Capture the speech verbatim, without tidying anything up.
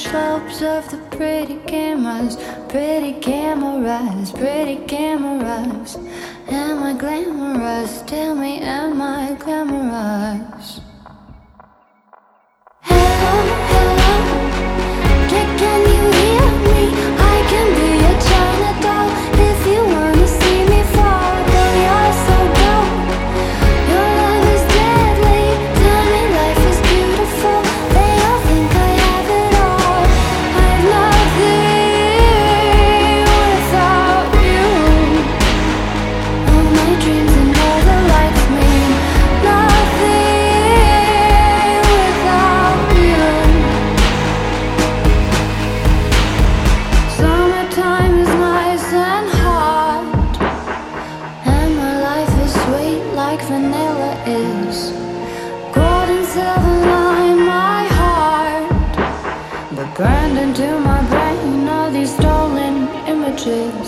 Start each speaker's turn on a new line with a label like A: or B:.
A: slopes of the pretty cameras, pretty cameras, pretty cameras. Am I glamorous? Tell me, am I glamorous? Hello, hello, can, can you hear me? I can be a China doll if you wanna see me fall. Girl, you're so dope, your love is deadly. Tell me life is beautiful, they all think I have it all. I've nothing without you. All my dreams and all the lights mean nothing without you. Summertime is nice and hot, and my life is sweet like vanilla is. Gold and silver line my heart, but burned into my brain all these stolen images.